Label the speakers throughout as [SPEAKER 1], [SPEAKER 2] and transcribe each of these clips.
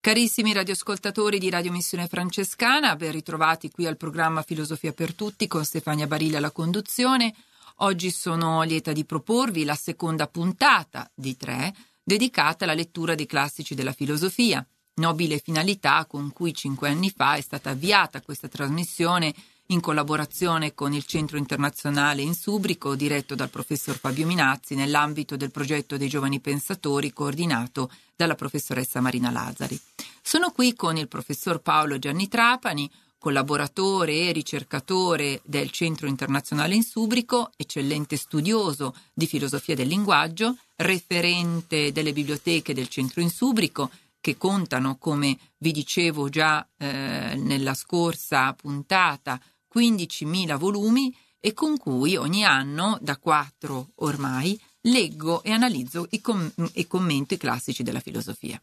[SPEAKER 1] Carissimi radioascoltatori di Radio Missione Francescana, ben ritrovati qui al programma Filosofia per Tutti con Stefania Barilla alla conduzione. Oggi sono lieta di proporvi la seconda puntata di 3 dedicata alla lettura dei classici della filosofia, nobile finalità con cui 5 anni fa è stata avviata questa trasmissione in collaborazione con il Centro Internazionale Insubrico diretto dal professor Fabio Minazzi nell'ambito del progetto dei Giovani Pensatori coordinato dalla professoressa Marina Lazzari. Sono qui con il professor Paolo Gianni Trapani, collaboratore e ricercatore del Centro Internazionale Insubrico, eccellente studioso di filosofia del linguaggio, referente delle biblioteche del Centro Insubrico, che contano, come vi dicevo già nella scorsa puntata, 15.000 volumi e con cui ogni anno, da 4 ormai, leggo e analizzo e commento i classici della filosofia.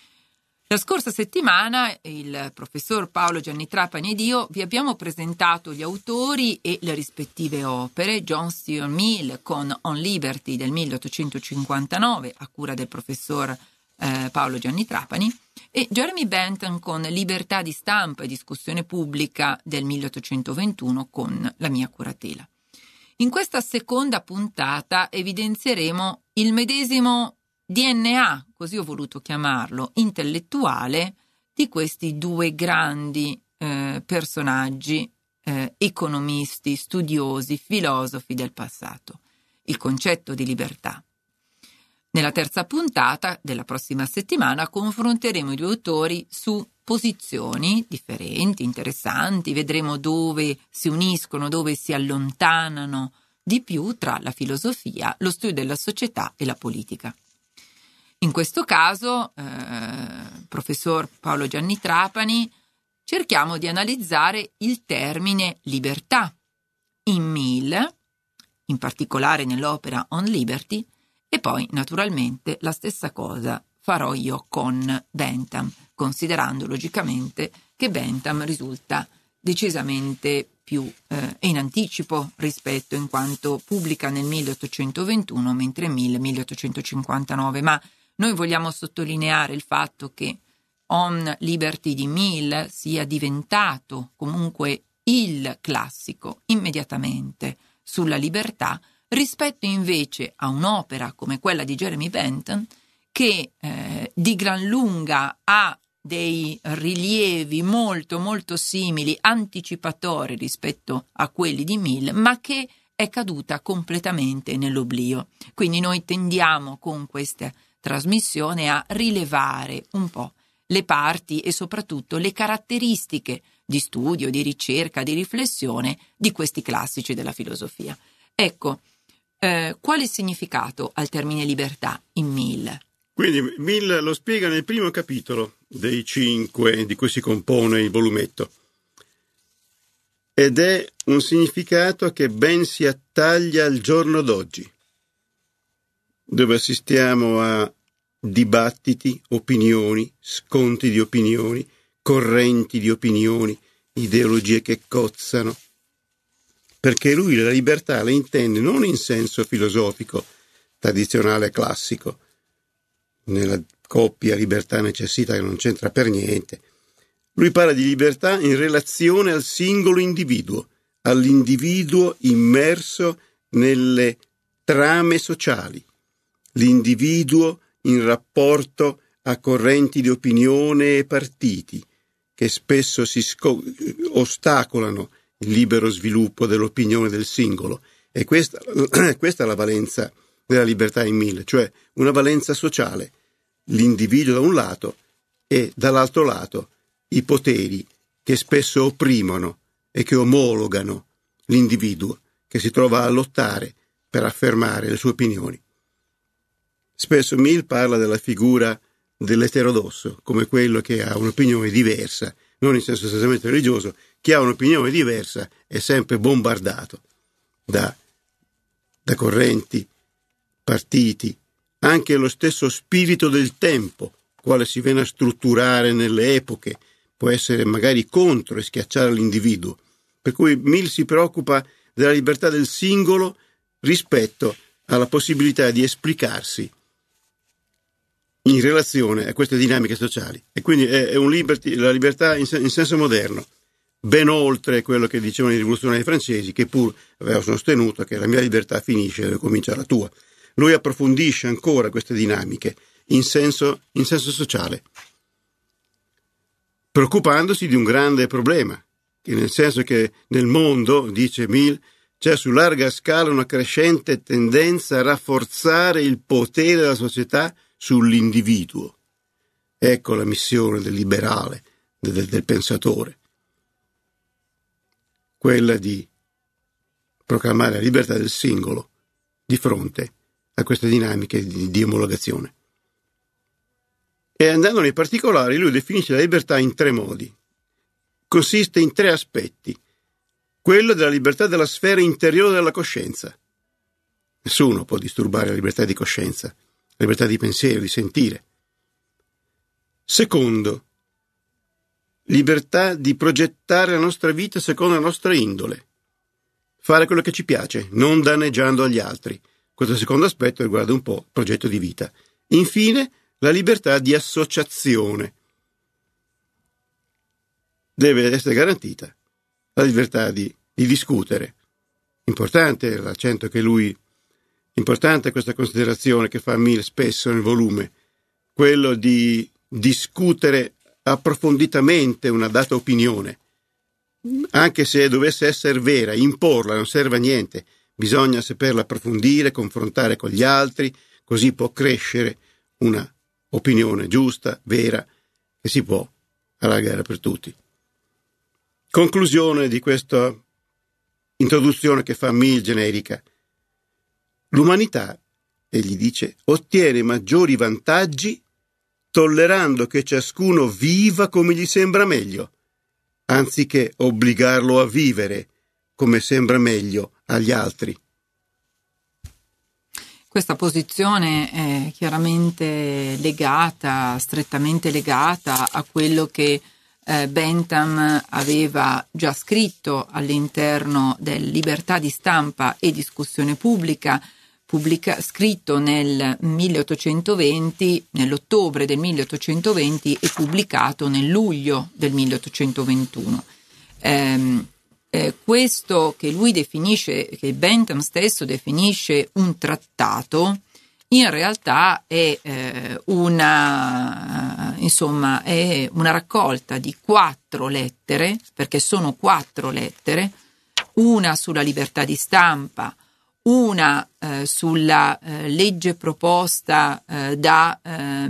[SPEAKER 1] La scorsa settimana il professor Paolo Gianni Trapani ed io vi abbiamo presentato gli autori e le rispettive opere. John Stuart Mill con On Liberty del 1859 a cura del professor Paolo Gianni Trapani e Jeremy Bentham con Libertà di stampa e discussione pubblica del 1821 con la mia curatela. In questa seconda puntata evidenzieremo il medesimo DNA, così ho voluto chiamarlo, intellettuale di questi 2 grandi personaggi, economisti, studiosi, filosofi del passato, il concetto di libertà. Nella terza puntata della prossima settimana confronteremo i 2 autori su posizioni differenti, interessanti, vedremo dove si uniscono, dove si allontanano di più tra la filosofia, lo studio della società e la politica. In questo caso, professor Paolo Gianni Trapani, cerchiamo di analizzare il termine libertà in Mill, in particolare nell'opera On Liberty, e poi, naturalmente, la stessa cosa farò io con Bentham, considerando logicamente che Bentham risulta decisamente più in anticipo rispetto in quanto pubblica nel 1821, mentre Mill 1859. Ma noi vogliamo sottolineare il fatto che On Liberty di Mill sia diventato comunque il classico immediatamente sulla libertà, rispetto invece a un'opera come quella di Jeremy Bentham che di gran lunga ha dei rilievi molto molto simili, anticipatori rispetto a quelli di Mill, ma che è caduta completamente nell'oblio. Quindi noi tendiamo con questa trasmissione a rilevare un po' le parti e soprattutto le caratteristiche di studio, di ricerca, di riflessione di questi classici della filosofia. Ecco, quale significato al termine libertà in Mill?
[SPEAKER 2] Quindi Mill lo spiega nel primo capitolo dei 5 di cui si compone il volumetto. Ed è un significato che ben si attaglia al giorno d'oggi, dove assistiamo a dibattiti, opinioni, scontri di opinioni, correnti di opinioni, ideologie che cozzano. Perché lui la libertà la intende non in senso filosofico, tradizionale, classico, nella coppia libertà-necessità che non c'entra per niente. Lui parla di libertà in relazione al singolo individuo, all'individuo immerso nelle trame sociali, l'individuo in rapporto a correnti di opinione e partiti che spesso si ostacolano il libero sviluppo dell'opinione del singolo. E questa è la valenza della libertà in Mill, cioè una valenza sociale, l'individuo da un lato e dall'altro lato i poteri che spesso opprimono e che omologano l'individuo che si trova a lottare per affermare le sue opinioni. Spesso Mill parla della figura dell'eterodosso come quello che ha un'opinione diversa, non in senso estremamente religioso. Chi ha un'opinione diversa è sempre bombardato da correnti, partiti, anche lo stesso spirito del tempo, quale si viene a strutturare nelle epoche, può essere magari contro e schiacciare l'individuo. Per cui Mill si preoccupa della libertà del singolo rispetto alla possibilità di esplicarsi in relazione a queste dinamiche sociali. E quindi è la libertà in senso moderno, ben oltre quello che dicevano i rivoluzionari francesi, che pur avevano sostenuto che la mia libertà finisce dove comincia la tua. Lui approfondisce ancora queste dinamiche in senso sociale, preoccupandosi di un grande problema, che nel senso che nel mondo, dice Mill, c'è su larga scala una crescente tendenza a rafforzare il potere della società sull'individuo. Ecco la missione del liberale, del pensatore, quella di proclamare la libertà del singolo di fronte a queste dinamiche di omologazione. E andando nei particolari, lui definisce la libertà in 3 modi. Consiste in 3 aspetti. Quello della libertà della sfera interiore della coscienza. Nessuno può disturbare la libertà di coscienza, la libertà di pensiero, di sentire. Secondo, libertà di progettare la nostra vita secondo la nostra indole. Fare quello che ci piace, non danneggiando agli altri. Questo secondo aspetto riguarda un po' il progetto di vita. Infine, la libertà di associazione. Deve essere garantita la libertà di discutere. Importante l'accento che importante questa considerazione che fa Mill spesso nel volume, quello di discutere approfonditamente una data opinione, anche se dovesse essere vera, imporla non serve a niente, bisogna saperla approfondire, confrontare con gli altri, così può crescere una opinione giusta, vera, che si può allargare per tutti. Conclusione di questa introduzione che fa Mill generica. L'umanità, egli dice, ottiene maggiori vantaggi tollerando che ciascuno viva come gli sembra meglio, anziché obbligarlo a vivere come sembra meglio agli altri.
[SPEAKER 1] Questa posizione è chiaramente strettamente legata a quello che Bentham aveva già scritto all'interno del Libertà di stampa e discussione pubblica, scritto nel 1820, nell'ottobre del 1820 e pubblicato nel luglio del 1821. Questo che lui definisce, che Bentham stesso definisce un trattato, in realtà è una raccolta di 4 lettere, perché sono 4 lettere, una sulla libertà di stampa, una sulla legge proposta da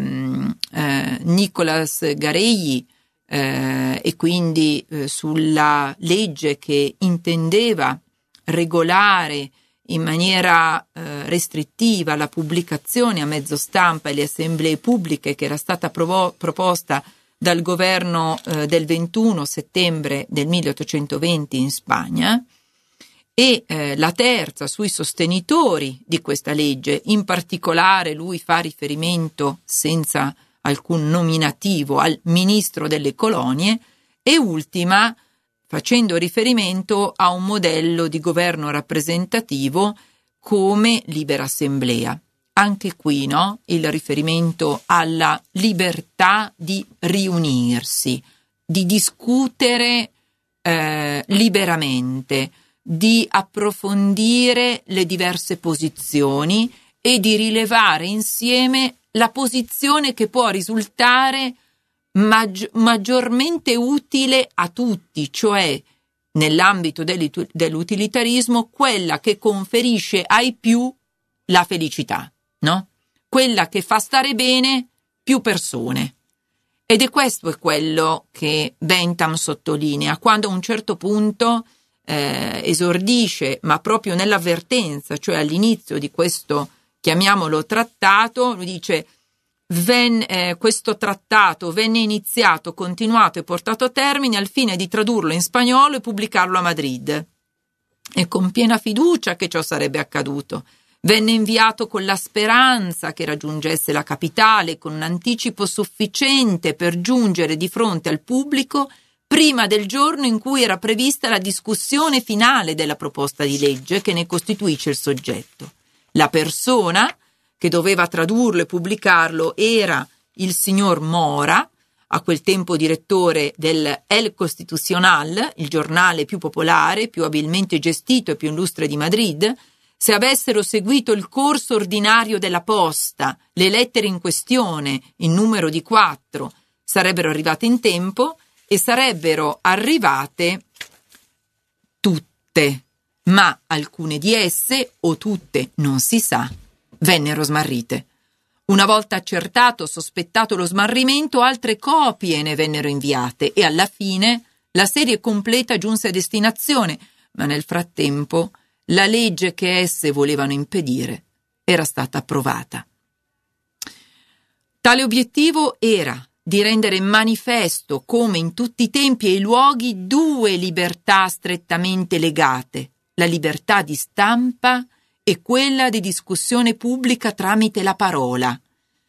[SPEAKER 1] Nicolas Gareilly, e quindi sulla legge che intendeva regolare in maniera restrittiva la pubblicazione a mezzo stampa e le assemblee pubbliche, che era stata proposta dal governo del 21 settembre del 1820 in Spagna, e la terza sui sostenitori di questa legge. In particolare lui fa riferimento senza alcun nominativo al ministro delle colonie, e ultima facendo riferimento a un modello di governo rappresentativo come libera assemblea. Anche qui, no? Il riferimento alla libertà di riunirsi, di discutere liberamente, di approfondire le diverse posizioni e di rilevare insieme la posizione che può risultare maggiormente utile a tutti, cioè nell'ambito dell'utilitarismo quella che conferisce ai più la felicità, no? Quella che fa stare bene più persone. Ed è questo è quello che Bentham sottolinea quando a un certo punto esordisce, ma proprio nell'avvertenza, cioè all'inizio di questo, chiamiamolo trattato, lui dice: questo trattato venne iniziato, continuato e portato a termine al fine di tradurlo in spagnolo e pubblicarlo a Madrid. E con piena fiducia che ciò sarebbe accaduto. Venne inviato con la speranza che raggiungesse la capitale con un anticipo sufficiente per giungere di fronte al pubblico prima del giorno in cui era prevista la discussione finale della proposta di legge che ne costituisce il soggetto. La persona che doveva tradurlo e pubblicarlo era il signor Mora, a quel tempo direttore del El Constitucional, il giornale più popolare, più abilmente gestito e più illustre di Madrid. Se avessero seguito il corso ordinario della posta, le lettere in questione, in numero di 4, sarebbero arrivate in tempo e sarebbero arrivate tutte, ma alcune di esse, o tutte, non si sa, vennero smarrite. Una volta accertato, sospettato lo smarrimento, altre copie ne vennero inviate e alla fine la serie completa giunse a destinazione, ma nel frattempo la legge che esse volevano impedire era stata approvata. Tale obiettivo era di rendere manifesto come in tutti i tempi e i luoghi 2 libertà strettamente legate, la libertà di stampa e quella di discussione pubblica tramite la parola.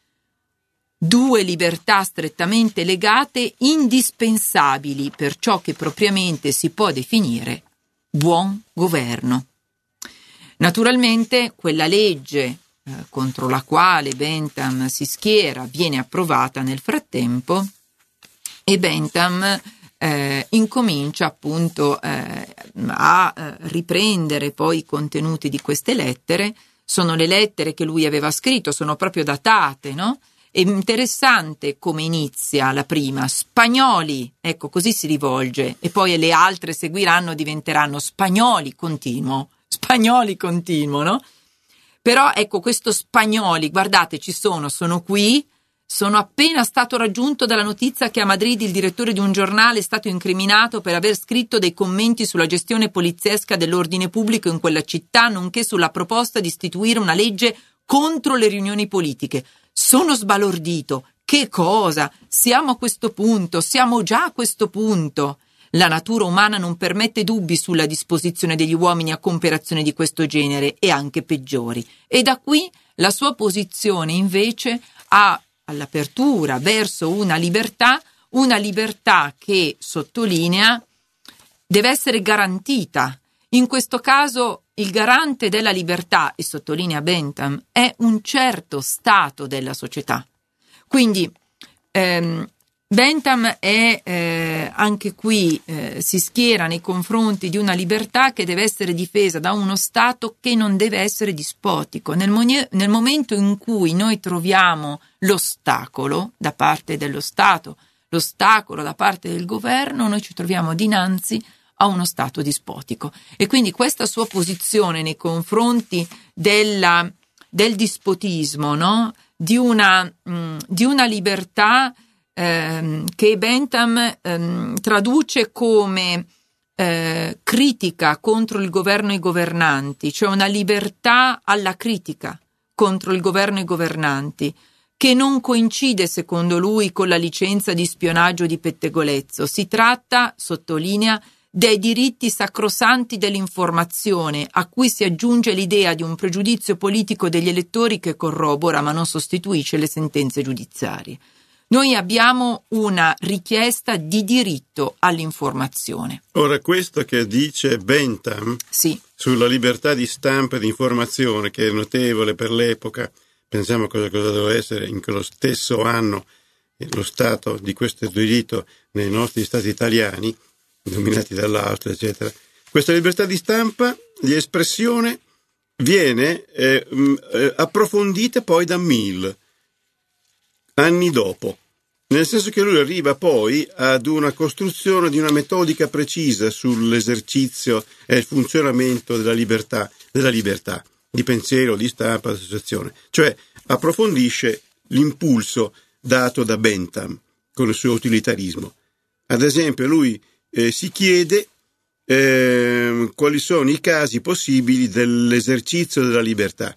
[SPEAKER 1] 2 libertà strettamente legate, indispensabili per ciò che propriamente si può definire buon governo. Naturalmente quella legge contro la quale Bentham si schiera viene approvata nel frattempo e Bentham incomincia appunto a riprendere poi i contenuti di queste lettere. Sono le lettere che lui aveva scritto, sono proprio datate, no? È interessante come inizia la prima, spagnoli, ecco, così si rivolge, e poi le altre seguiranno, diventeranno spagnoli continuo, no? Però ecco, questo spagnoli, guardate, sono qui. Sono appena stato raggiunto dalla notizia che a Madrid il direttore di un giornale è stato incriminato per aver scritto dei commenti sulla gestione poliziesca dell'ordine pubblico in quella città, nonché sulla proposta di istituire una legge contro le riunioni politiche. Sono sbalordito. Che cosa? Siamo già a questo punto. La natura umana non permette dubbi sulla disposizione degli uomini a compiere azioni di questo genere e anche peggiori. E da qui la sua posizione invece all'apertura verso una libertà che sottolinea deve essere garantita. In questo caso il garante della libertà, e sottolinea Bentham, è un certo stato della società. Quindi Bentham è anche qui si schiera nei confronti di una libertà che deve essere difesa da uno Stato che non deve essere dispotico. Nel momento in cui noi troviamo l'ostacolo da parte dello Stato, l'ostacolo da parte del governo, noi ci troviamo dinanzi a uno Stato dispotico. E quindi questa sua posizione nei confronti del dispotismo, no? di una libertà che Bentham traduce come critica contro il governo e i governanti, cioè una libertà alla critica contro il governo e i governanti, che non coincide secondo lui con la licenza di spionaggio di pettegolezzo. Si tratta, sottolinea, dei diritti sacrosanti dell'informazione, a cui si aggiunge l'idea di un pregiudizio politico degli elettori che corrobora ma non sostituisce le sentenze giudiziarie. Noi abbiamo una richiesta di diritto all'informazione. Ora, questo che dice Bentham sulla libertà di stampa e di informazione, che è notevole per l'epoca, pensiamo cosa doveva essere in quello stesso anno lo stato di questo diritto nei nostri stati italiani, dominati dall'Austria, eccetera. Questa libertà di stampa, di espressione, viene approfondita poi da Mill, anni dopo, nel senso che lui arriva poi ad una costruzione di una metodica precisa sull'esercizio e il funzionamento della libertà di pensiero, di stampa, di associazione, cioè approfondisce l'impulso dato da Bentham con il suo utilitarismo. Ad esempio, lui si chiede quali sono i casi possibili dell'esercizio della libertà.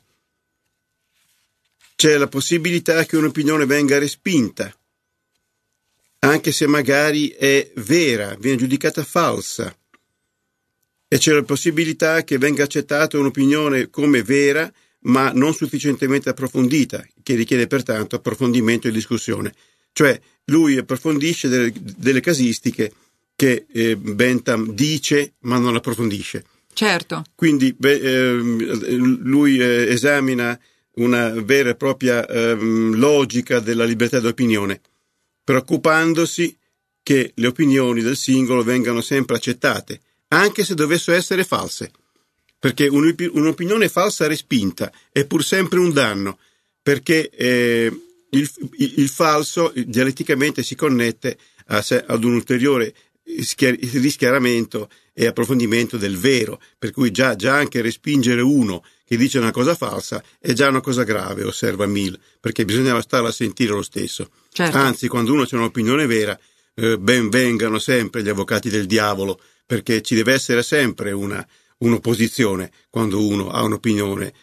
[SPEAKER 1] C'è la possibilità che un'opinione venga respinta, anche se magari è vera, viene giudicata falsa, e c'è la possibilità che venga accettata un'opinione come vera, ma non sufficientemente approfondita, che richiede pertanto approfondimento e discussione. Cioè, lui approfondisce delle casistiche che Bentham dice, ma non approfondisce. Certo. Quindi lui esamina
[SPEAKER 2] una vera e propria logica della libertà d'opinione, preoccupandosi che le opinioni del singolo vengano sempre accettate, anche se dovessero essere false, perché un'opinione falsa respinta è pur sempre un danno, perché il falso dialetticamente si connette ad un ulteriore rischiaramento e approfondimento del vero, per cui già anche respingere uno che dice una cosa falsa è già una cosa grave, osserva Mill, perché bisognava starla a sentire lo stesso.
[SPEAKER 1] Certo.
[SPEAKER 2] Anzi, quando uno c'è un'opinione vera, ben vengano sempre gli avvocati del diavolo, perché ci deve essere sempre un'opposizione quando uno ha un'opinione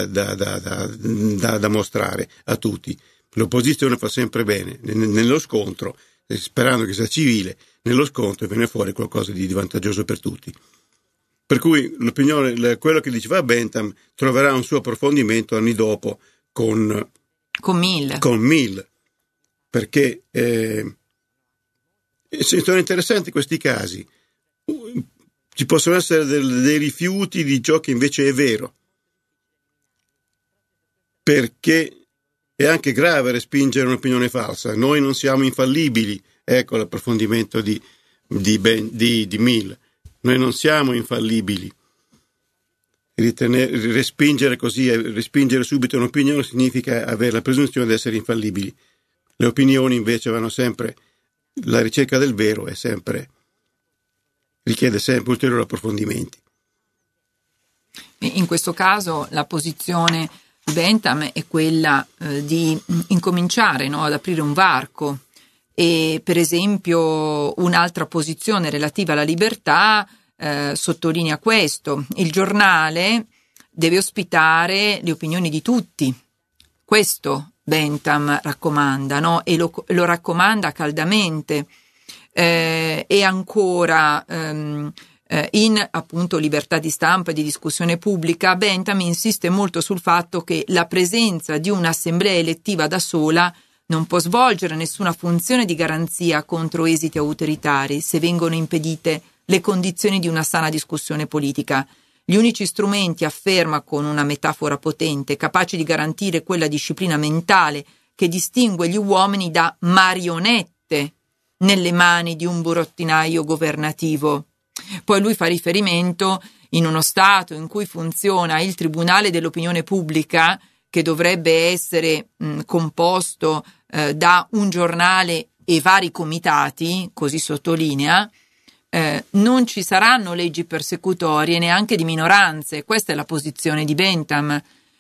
[SPEAKER 2] da mostrare a tutti. L'opposizione fa sempre bene, nello scontro, sperando che sia civile, nello scontro viene fuori qualcosa di vantaggioso per tutti. Per cui l'opinione, quello che diceva Bentham, troverà un suo approfondimento anni dopo con Mill, perché sono interessanti questi casi. Ci possono essere dei rifiuti di ciò che invece è vero, perché è anche grave respingere un'opinione falsa. Noi non siamo infallibili, ecco l'approfondimento di Mill. Noi non siamo infallibili. Respingere subito un'opinione significa avere la presunzione di essere infallibili. Le opinioni invece vanno sempre, la ricerca del vero richiede sempre ulteriori approfondimenti.
[SPEAKER 1] In questo caso la posizione di Bentham è quella di incominciare, no, ad aprire un varco, e per esempio un'altra posizione relativa alla libertà sottolinea questo: il giornale deve ospitare le opinioni di tutti. Questo Bentham raccomanda, no? E lo raccomanda caldamente. E ancora in appunto libertà di stampa e di discussione pubblica, Bentham insiste molto sul fatto che la presenza di un'assemblea elettiva da sola non può svolgere nessuna funzione di garanzia contro esiti autoritari se vengono impedite le condizioni di una sana discussione politica. Gli unici strumenti, afferma con una metafora potente, capaci di garantire quella disciplina mentale che distingue gli uomini da marionette nelle mani di un burottinaio governativo. Poi lui fa riferimento, in uno Stato in cui funziona il Tribunale dell'Opinione Pubblica, che dovrebbe essere composto da un giornale e vari comitati, così sottolinea, non ci saranno leggi persecutorie neanche di minoranze. Questa è la posizione di Bentham.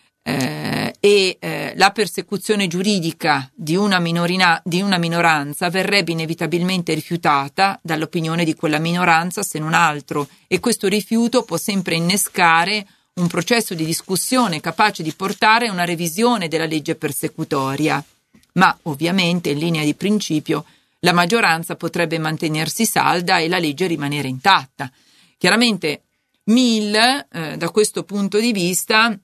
[SPEAKER 1] La persecuzione giuridica di una minoranza verrebbe inevitabilmente rifiutata dall'opinione di quella minoranza, se non altro, e questo rifiuto può sempre innescare un processo di discussione capace di portare a una revisione della legge persecutoria. Ma ovviamente, in linea di principio, la maggioranza potrebbe mantenersi salda e la legge rimanere intatta. Chiaramente Mill, da questo punto di vista,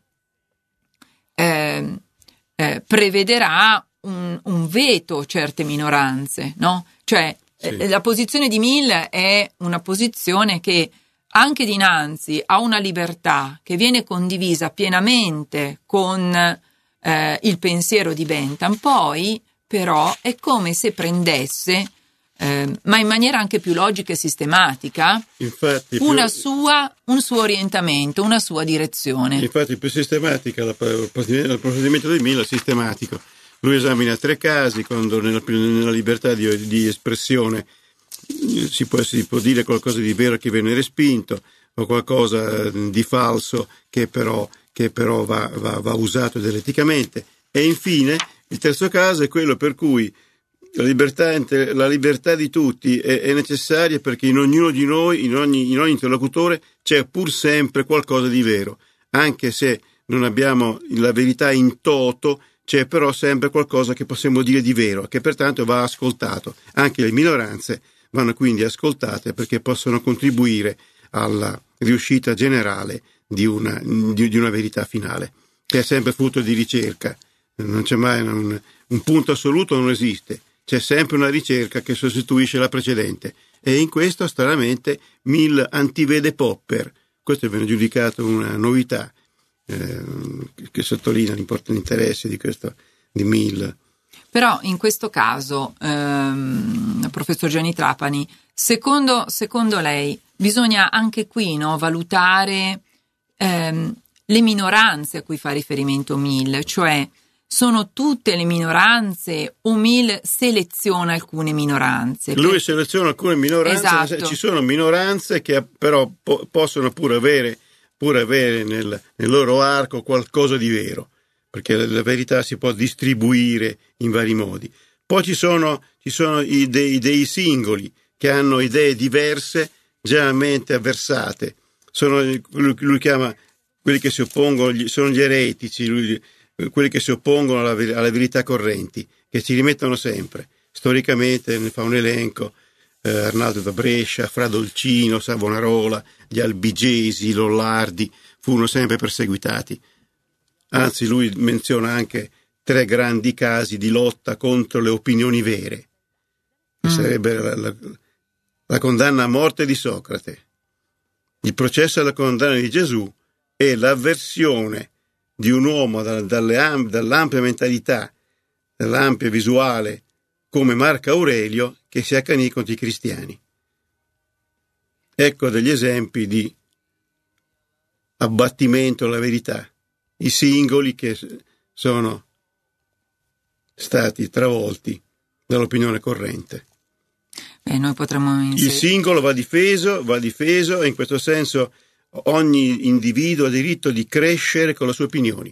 [SPEAKER 1] prevederà un veto a certe minoranze, no? Cioè, sì. La posizione di Mill è una posizione che anche dinanzi a una libertà che viene condivisa pienamente con il pensiero di Bentham, poi però è come se prendesse, ma in maniera anche più logica e sistematica, infatti, un suo orientamento, una sua direzione.
[SPEAKER 2] Infatti più sistematica l'approfondimento di Mill è sistematico. Lui esamina 3 casi quando nella libertà di espressione si può dire qualcosa di vero che viene respinto, o qualcosa di falso che però va usato dialetticamente. E infine il terzo caso è quello per cui la libertà di tutti è necessaria, perché in ognuno di noi, in ogni interlocutore, c'è pur sempre qualcosa di vero. Anche se non abbiamo la verità in toto, c'è però sempre qualcosa che possiamo dire di vero, che pertanto va ascoltato. Anche le minoranze vanno quindi ascoltate, perché possono contribuire alla riuscita generale di una verità finale, che è sempre frutto di ricerca. Non c'è mai un punto assoluto, non esiste. C'è sempre una ricerca che sostituisce la precedente, e in questo stranamente Mill antivede Popper. Questo viene giudicato una novità che sottolinea l'importante interesse di Mill.
[SPEAKER 1] Però in questo caso, professor Gianni Trapani, secondo lei bisogna anche qui, no, valutare le minoranze a cui fa riferimento Mill, cioè sono tutte le minoranze o Mill seleziona alcune minoranze?
[SPEAKER 2] Lui seleziona alcune minoranze,
[SPEAKER 1] esatto.
[SPEAKER 2] Ci sono minoranze che però possono pure avere nel loro arco qualcosa di vero, perché la verità si può distribuire in vari modi. Poi ci sono dei singoli che hanno idee diverse, generalmente avversate. Lui chiama quelli che si oppongono, sono gli eretici, quelli che si oppongono alla verità correnti, che si rimettono sempre. Storicamente ne fa un elenco: Arnaldo da Brescia, Fra Dolcino, Savonarola, gli Albigesi, i Lollardi furono sempre perseguitati. Anzi, lui menziona anche 3 grandi casi di lotta contro le opinioni vere, che sarebbe la condanna a morte di Socrate, il processo alla condanna di Gesù e l'avversione di un uomo dall'ampia mentalità, dall'ampia visuale, come Marco Aurelio, che si accanì contro i cristiani. Ecco degli esempi di abbattimento alla verità, i singoli che sono stati travolti dall'opinione corrente.
[SPEAKER 1] Noi potremmo
[SPEAKER 2] Il singolo va difeso e in questo senso ogni individuo ha diritto di crescere con le sue opinioni,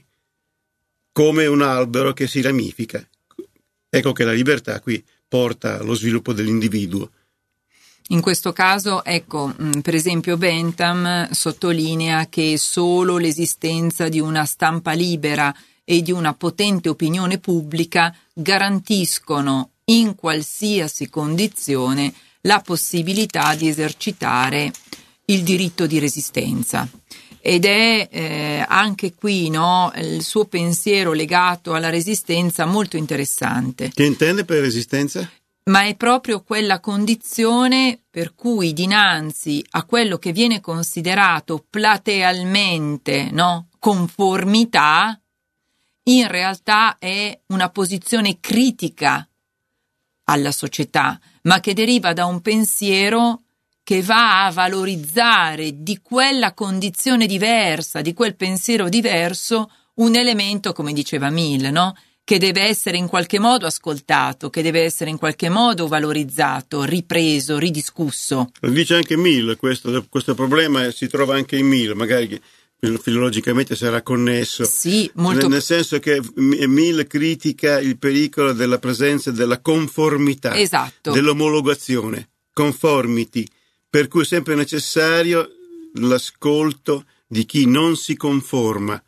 [SPEAKER 2] come un albero che si ramifica. Ecco che la libertà qui porta allo sviluppo dell'individuo.
[SPEAKER 1] In questo caso, ecco, per esempio Bentham sottolinea che solo l'esistenza di una stampa libera e di una potente opinione pubblica garantiscono in qualsiasi condizione la possibilità di esercitare il diritto di resistenza. Ed è anche qui, no, il suo pensiero legato alla resistenza molto interessante.
[SPEAKER 2] Che intende per resistenza?
[SPEAKER 1] Ma è proprio quella condizione per cui dinanzi a quello che viene considerato platealmente, no, conformità, in realtà è una posizione critica alla società, ma che deriva da un pensiero che va a valorizzare di quella condizione diversa, di quel pensiero diverso, un elemento, come diceva Mill, no? Che deve essere in qualche modo ascoltato, che deve essere in qualche modo valorizzato, ripreso, ridiscusso.
[SPEAKER 2] Lo dice anche Mill, questo problema si trova anche in Mill, magari filologicamente sarà connesso.
[SPEAKER 1] Sì, molto.
[SPEAKER 2] Nel senso che Mill critica il pericolo della presenza della conformità,
[SPEAKER 1] esatto,
[SPEAKER 2] dell'omologazione, conformity, per cui è sempre necessario l'ascolto di chi non si conforma.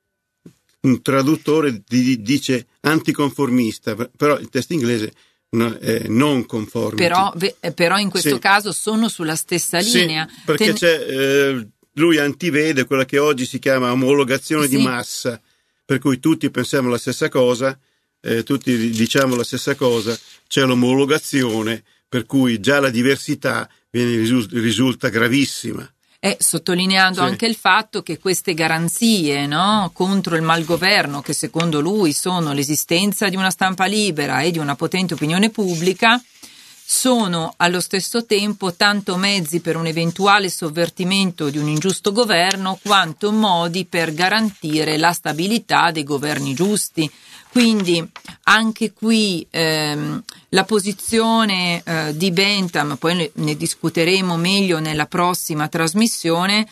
[SPEAKER 2] Un traduttore dice anticonformista, però il testo inglese è non conformity.
[SPEAKER 1] Però in questo caso sono sulla stessa linea.
[SPEAKER 2] Sì, perché c'è, lui antivede quella che oggi si chiama omologazione di massa, per cui tutti pensiamo la stessa cosa, tutti diciamo la stessa cosa, c'è l'omologazione, per cui già la diversità risulta gravissima.
[SPEAKER 1] Sottolineando anche il fatto che queste garanzie, no, contro il malgoverno, che secondo lui sono l'esistenza di una stampa libera e di una potente opinione pubblica, sono allo stesso tempo tanto mezzi per un eventuale sovvertimento di un ingiusto governo quanto modi per garantire la stabilità dei governi giusti. Quindi anche qui la posizione di Bentham, poi ne discuteremo meglio nella prossima trasmissione,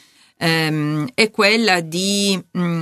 [SPEAKER 1] è quella di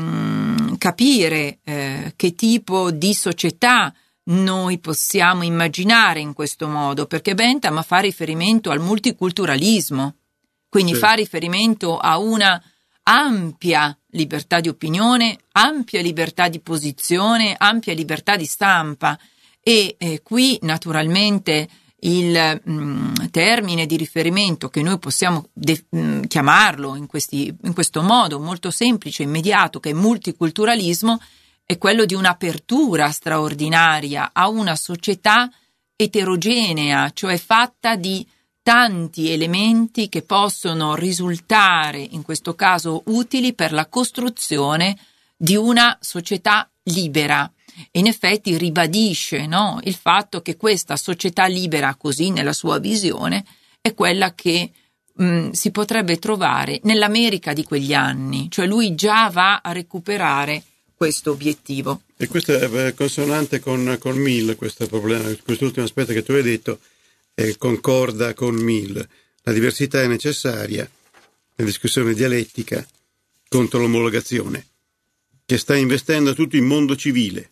[SPEAKER 1] capire che tipo di società noi possiamo immaginare in questo modo, perché Bentham fa riferimento al multiculturalismo, quindi fa riferimento a una ampia libertà di opinione, ampia libertà di posizione, ampia libertà di stampa e qui naturalmente il termine di riferimento che noi possiamo chiamarlo in questo modo molto semplice, immediato, che è multiculturalismo, è quello di un'apertura straordinaria a una società eterogenea, cioè fatta di tanti elementi che possono risultare, in questo caso, utili per la costruzione di una società libera. E in effetti ribadisce, no, il fatto che questa società libera, così nella sua visione, è quella che si potrebbe trovare nell'America di quegli anni, cioè lui già va a recuperare questo obiettivo.
[SPEAKER 2] E questo è consonante con Mill, questo problema, quest'ultimo aspetto che tu hai detto concorda con Mill. La diversità è necessaria, la discussione dialettica contro l'omologazione, che sta investendo tutto il mondo civile.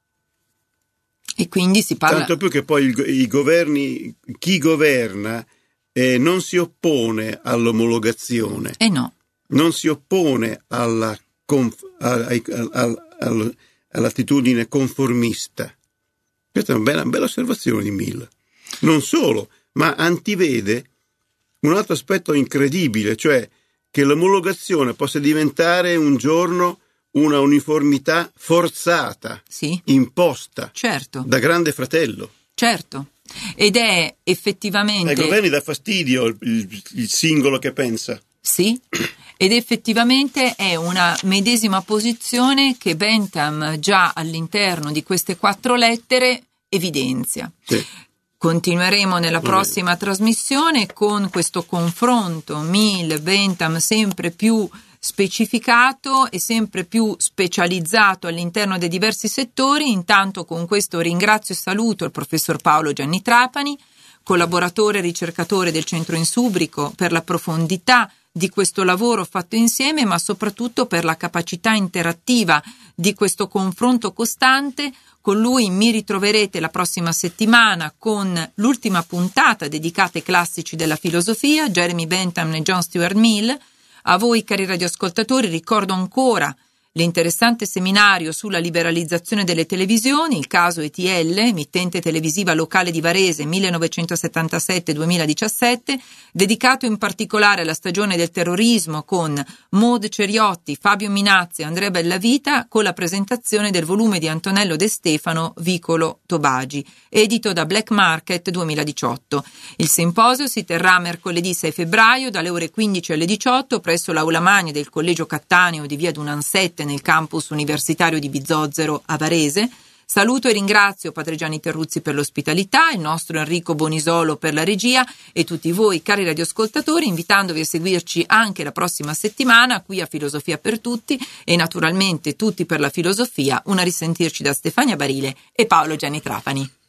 [SPEAKER 1] E quindi si parla...
[SPEAKER 2] Tanto più che poi i governi, chi governa non si oppone all'omologazione.
[SPEAKER 1] No.
[SPEAKER 2] Non si oppone all'attitudine conformista. Questa è una bella osservazione di Mill. Non solo, ma antivede un altro aspetto incredibile, cioè che l'omologazione possa diventare un giorno una uniformità forzata,
[SPEAKER 1] sì,
[SPEAKER 2] imposta,
[SPEAKER 1] certo,
[SPEAKER 2] da grande fratello.
[SPEAKER 1] Certo. Ed è effettivamente...
[SPEAKER 2] Ai governi dà fastidio il singolo che pensa.
[SPEAKER 1] Sì, ed effettivamente è una medesima posizione che Bentham già all'interno di queste 4 lettere evidenzia.
[SPEAKER 2] Sì.
[SPEAKER 1] Continueremo nella prossima trasmissione con questo confronto Mill-Bentham sempre più specificato e sempre più specializzato all'interno dei diversi settori. Intanto con questo ringrazio e saluto il professor Paolo Gianni Trapani, collaboratore e ricercatore del Centro Insubrico, per la profondità di questo lavoro fatto insieme, ma soprattutto per la capacità interattiva di questo confronto costante. Con lui mi ritroverete la prossima settimana con l'ultima puntata dedicata ai classici della filosofia, Jeremy Bentham e John Stuart Mill. A voi, cari radioascoltatori, ricordo ancora l'interessante seminario sulla liberalizzazione delle televisioni, il caso ETL, emittente televisiva locale di Varese 1977-2017, dedicato in particolare alla stagione del terrorismo con Maud Ceriotti, Fabio Minazzi e Andrea Bellavita, con la presentazione del volume di Antonello De Stefano, Vicolo Tobagi, edito da Black Market 2018. Il simposio si terrà mercoledì 6 febbraio dalle ore 15 alle 18 presso l'Aula Magna del Collegio Cattaneo di via Dunansette nel campus universitario di Bizozzero a Varese. Saluto e ringrazio Padre Gianni Terruzzi per l'ospitalità, il nostro Enrico Bonisolo per la regia e tutti voi cari radioascoltatori, invitandovi a seguirci anche la prossima settimana qui a Filosofia per Tutti e naturalmente Tutti per la Filosofia. Un a risentirci da Stefania Barile e Paolo Gianni Trapani.